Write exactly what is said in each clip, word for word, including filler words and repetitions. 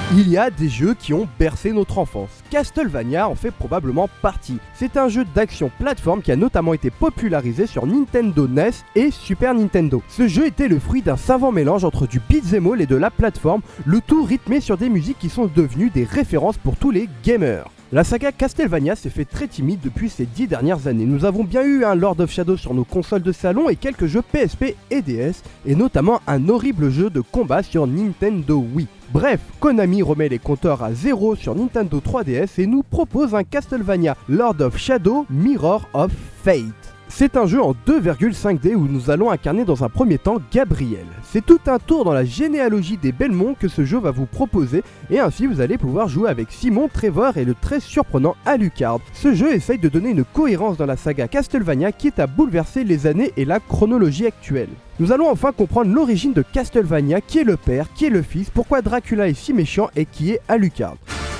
Il y a des jeux qui ont bercé notre enfance. Castlevania en fait probablement partie. C'est un jeu d'action plateforme qui a notamment été popularisé sur Nintendo N E S et Super Nintendo. Ce jeu était le fruit d'un savant mélange entre du beat'em all et de la plateforme, le tout rythmé sur des musiques qui sont devenues des références pour tous les gamers. La saga Castlevania s'est fait très timide depuis ces dix dernières années. Nous avons bien eu un Lord of Shadow sur nos consoles de salon et quelques jeux P S P et D S, et notamment un horrible jeu de combat sur Nintendo Wii. Bref, Konami remet les compteurs à zéro sur Nintendo trois D S et nous propose un Castlevania Lord of Shadow Mirror of Fate. C'est un jeu en deux virgule cinq D où nous allons incarner dans un premier temps Gabriel. C'est tout un tour dans la généalogie des Belmont que ce jeu va vous proposer et ainsi vous allez pouvoir jouer avec Simon, Trevor et le très surprenant Alucard. Ce jeu essaye de donner une cohérence dans la saga Castlevania quitte à bouleverser les années et la chronologie actuelle. Nous allons enfin comprendre l'origine de Castlevania, qui est le père, qui est le fils, pourquoi Dracula est si méchant et qui est Alucard.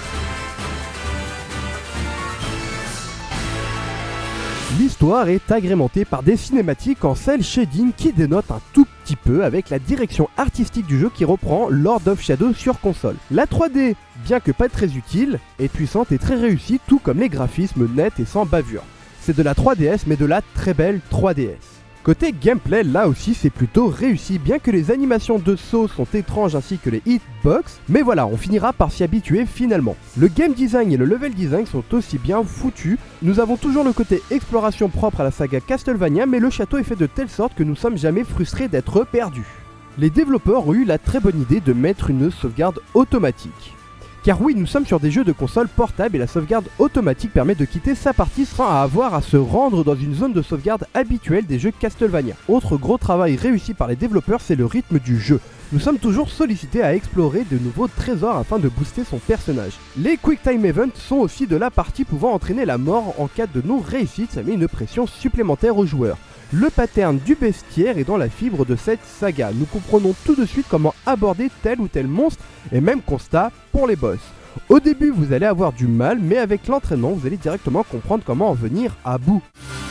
L'histoire est agrémentée par des cinématiques en cel shading qui dénotent un tout petit peu avec la direction artistique du jeu qui reprend Lord of Shadow sur console. La trois D, bien que pas très utile, est puissante et très réussie, tout comme les graphismes nets et sans bavure. C'est de la trois D S mais de la très belle trois D S. Côté gameplay, là aussi c'est plutôt réussi, bien que les animations de saut sont étranges ainsi que les hitbox, mais voilà, on finira par s'y habituer finalement. Le game design et le level design sont aussi bien foutus, nous avons toujours le côté exploration propre à la saga Castlevania, mais le château est fait de telle sorte que nous sommes jamais frustrés d'être perdus. Les développeurs ont eu la très bonne idée de mettre une sauvegarde automatique. Car oui, nous sommes sur des jeux de console portable et la sauvegarde automatique permet de quitter sa partie sans avoir à se rendre dans une zone de sauvegarde habituelle des jeux Castlevania. Autre gros travail réussi par les développeurs, c'est le rythme du jeu. Nous sommes toujours sollicités à explorer de nouveaux trésors afin de booster son personnage. Les Quick Time Events sont aussi de la partie pouvant entraîner la mort en cas de non-réussite, ça met une pression supplémentaire aux joueurs. Le pattern du bestiaire est dans la fibre de cette saga. Nous comprenons tout de suite comment aborder tel ou tel monstre et même constat pour les boss. Au début vous allez avoir du mal, mais avec l'entraînement vous allez directement comprendre comment en venir à bout.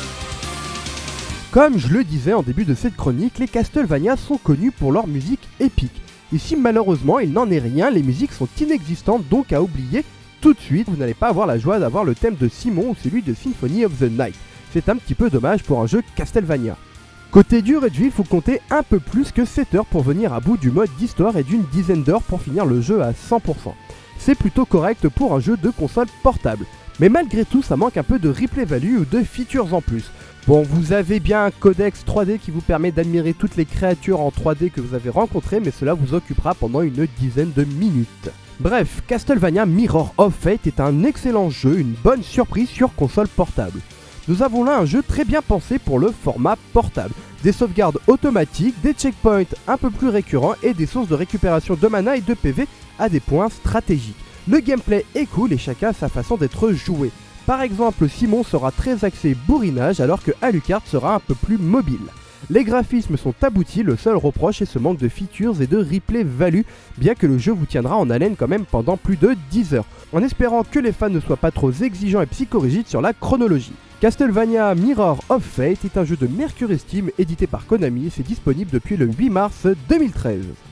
Comme je le disais en début de cette chronique, les Castlevania sont connus pour leur musique épique. Ici malheureusement il n'en est rien, les musiques sont inexistantes donc à oublier tout de suite. Vous n'allez pas avoir la joie d'avoir le thème de Simon ou celui de Symphony of the Night. C'est un petit peu dommage pour un jeu Castlevania. Côté durée de vie, il faut compter un peu plus que sept heures pour venir à bout du mode d'histoire et d'une dizaine d'heures pour finir le jeu à cent pour cent. C'est plutôt correct pour un jeu de console portable. Mais malgré tout, ça manque un peu de replay value ou de features en plus. Bon, vous avez bien un codex trois D qui vous permet d'admirer toutes les créatures en trois D que vous avez rencontrées, mais cela vous occupera pendant une dizaine de minutes. Bref, Castlevania Mirror of Fate est un excellent jeu, une bonne surprise sur console portable. Nous avons là un jeu très bien pensé pour le format portable. Des sauvegardes automatiques, des checkpoints un peu plus récurrents et des sources de récupération de mana et de P V à des points stratégiques. Le gameplay est cool et chacun a sa façon d'être joué. Par exemple, Simon sera très axé bourrinage alors que Alucard sera un peu plus mobile. Les graphismes sont aboutis, le seul reproche est ce manque de features et de replay value, bien que le jeu vous tiendra en haleine quand même pendant plus de dix heures, en espérant que les fans ne soient pas trop exigeants et psychorigides sur la chronologie. Castlevania Mirror of Fate est un jeu de Mercury Steam édité par Konami et c'est disponible depuis le huit mars deux mille treize.